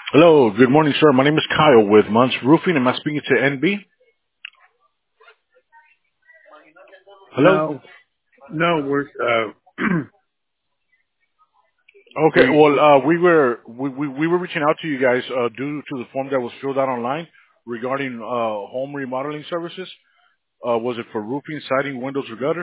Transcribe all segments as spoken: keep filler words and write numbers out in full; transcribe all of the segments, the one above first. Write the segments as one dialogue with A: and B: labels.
A: Hello, good morning, sir. My name is Kyle with Munch Roofing. Am I speaking to N B? Hello?
B: No, no, we're uh,
A: Okay,
B: we
A: well, uh, we were, we, we, we were reaching out to you guys, uh, due to the form that was filled out online regarding, uh, home remodeling services. Uh, was it for roofing, siding, windows, or gutters?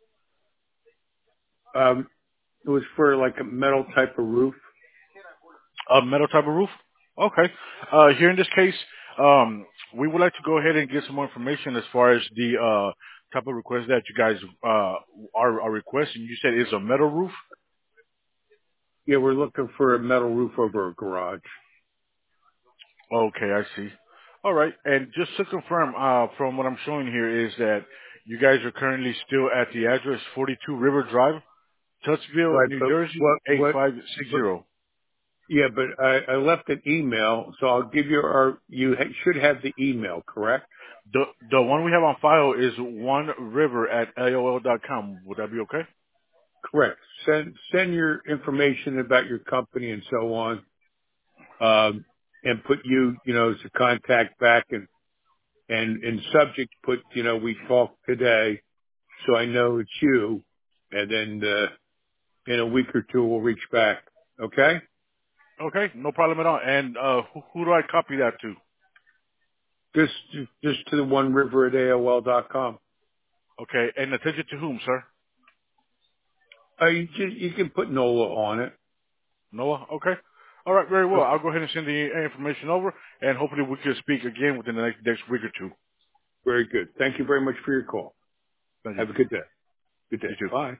B: um, it was for like a metal type of roof.
A: A metal type of roof? Okay. Uh, here in this case, um, we would like to go ahead and get some more information as far as the, uh, type of request that you guys, uh, are, are requesting. You said it's a metal roof?
B: Yeah, we're looking for a metal roof over a garage.
A: Okay, I see. All right. And just to confirm, uh, from what I'm showing here is that you guys are currently still at the address forty-two River Drive, Tutsville,
B: Right,
A: New
B: but
A: Jersey,
B: what what? But,
A: eight five six zero.
B: yeah, but I, I left an email, so I'll give you our. You ha- should have the email, correct?
A: The the one we have on file is one river at A O L dot com. Would that be okay?
B: Correct. Send send your information about your company and so on, um, and put you, you know, as a contact back, and and in subject put, you know, we talked today, so I know it's you, and then. Uh, in a week or two, we'll reach back. Okay?
A: Okay, no problem at all. And uh, who, who do I copy that to?
B: Just, just to the one river at A O L dot com.
A: Okay, and attention to whom, sir?
B: Uh, you, just, you can put NOLA on it.
A: Noah? Okay. All right, very well.
B: Okay.
A: I'll go ahead and send the information over, and hopefully we can speak again within the next, next week or two.
B: Very good. Thank you very much for your call.
A: Thank you.
B: Have a good day. Good day.
A: You too.
B: Bye.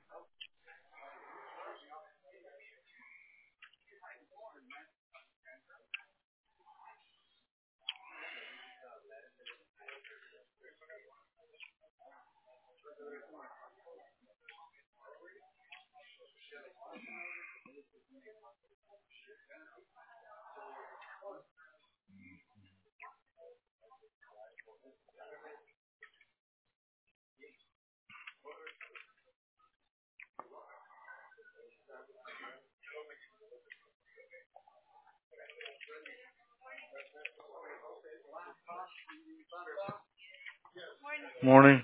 A: Morning.